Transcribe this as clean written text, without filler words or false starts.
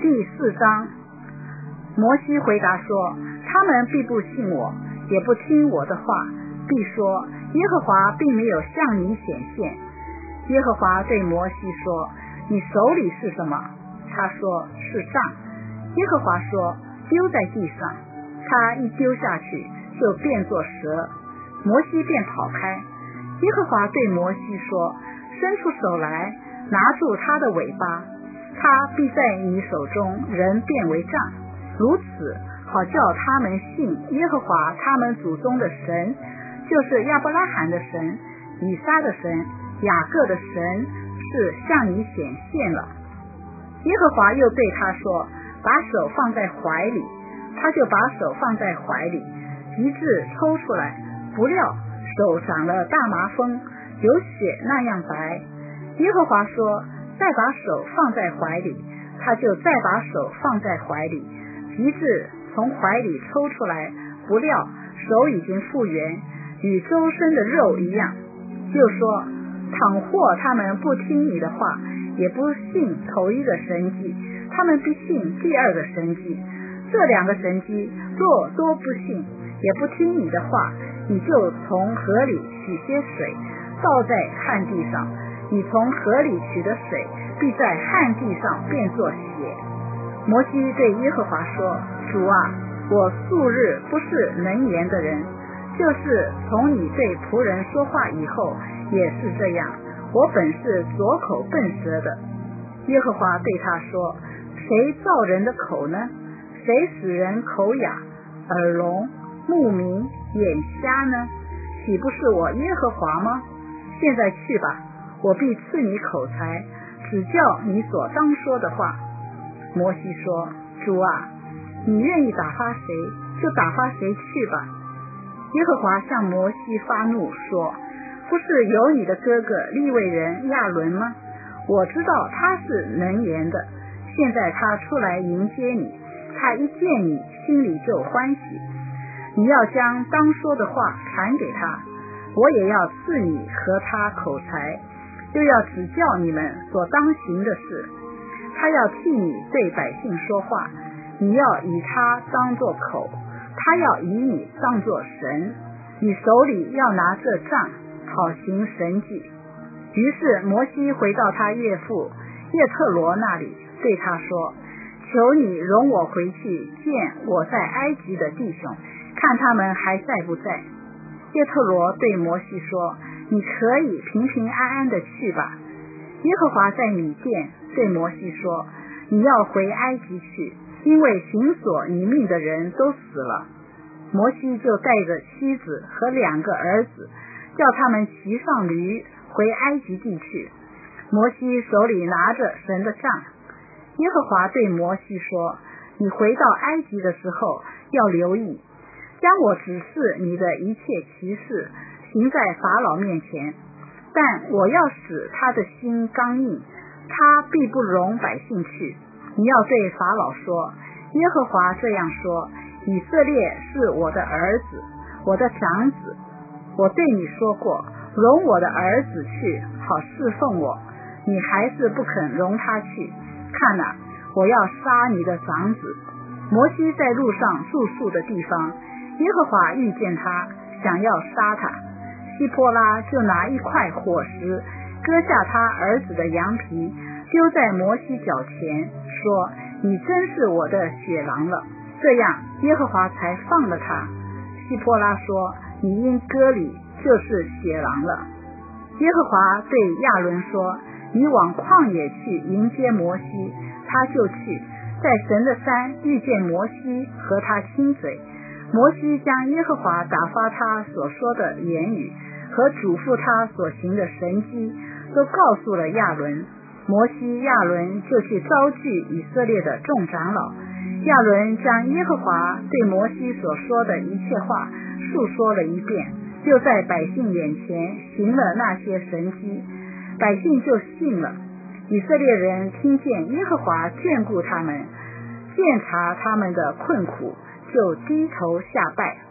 第4章。摩西回答说，他们必不信我，也不听我的话，必说耶和华并没有向你显现。耶和华对摩西说，你手里是什么？他说，是杖。耶和华说，丢在地上。他一丢下去，就变作蛇，摩西便跑开。耶和华对摩西说，伸出手来，拿住他的尾巴，他必在你手中人变为杖，如此好叫他们信耶和华他们祖宗的神，就是亚伯拉罕的神，以撒的神，雅各的神，是向你显现了。耶和华又对他说，把手放在怀里。他就把手放在怀里，极致抽出来，不料手长了大麻风，有血那样白。耶和华说，再把手放在怀里。他就再把手放在怀里，极致从怀里抽出来，不料手已经复原，与周身的肉一样。就说，倘或他们不听你的话，也不信头一个神迹，他们必信第二个神迹。这2个神迹若都不信，也不听你的话，你就从河里取些水，倒在旱地上。你从河里取的水，必在旱地上变作血。摩西对耶和华说，主啊，我素日不是能言的人，就是从你对仆人说话以后也是这样，我本是左口笨舌的。耶和华对他说，谁造人的口呢？谁使人口哑、耳聋、目明、眼瞎呢？岂不是我耶和华吗？现在去吧，我必赐你口才，指教你所当说的话。摩西说，主啊，你愿意打发谁，就打发谁去吧。耶和华向摩西发怒说，不是有你的哥哥利未人亚伦吗？我知道他是能言的，现在他出来迎接你，他一见你，心里就欢喜。你要将当说的话传给他，我也要赐你和他口才，又要指教你们所当行的事。他要替你对百姓说话，你要以他当作口，他要以你当作神。你手里要拿这杖，好行神迹。于是摩西回到他岳父叶特罗那里，对他说，求你容我回去见我在埃及的弟兄，看他们还在不在。叶特罗对摩西说，你可以平平安安的去吧。耶和华在米甸对摩西说，你要回埃及去，因为行所你命的人都死了。摩西就带着妻子和2个儿子，叫他们骑上驴回埃及地去。摩西手里拿着神的杖。耶和华对摩西说，你回到埃及的时候要留意，将我指示你的一切奇事行在法老面前，但我要使他的心刚硬，他必不容百姓去。你要对法老说，耶和华这样说，以色列是我的儿子，我的长子，我对你说过，容我的儿子去，好侍奉我，你还是不肯容他去。看哪，我要杀你的长子。摩西在路上住宿的地方，耶和华遇见他，想要杀他。希波拉就拿一块火石，割下他儿子的羊皮，丢在摩西脚前，说，你真是我的血狼了。这样耶和华才放了他。希波拉说，你因割礼就是血狼了。耶和华对亚伦说，你往旷野去迎接摩西。他就去，在神的山遇见摩西，和他亲嘴。摩西将耶和华打发他所说的言语和嘱咐他所行的神迹都告诉了亚伦。摩西亚伦就去招聚以色列的众长老。亚伦将耶和华对摩西所说的一切话述说了一遍，就在百姓眼前行了那些神迹，百姓就信了。以色列人听见耶和华眷顾他们，鉴察他们的困苦，就低头下拜。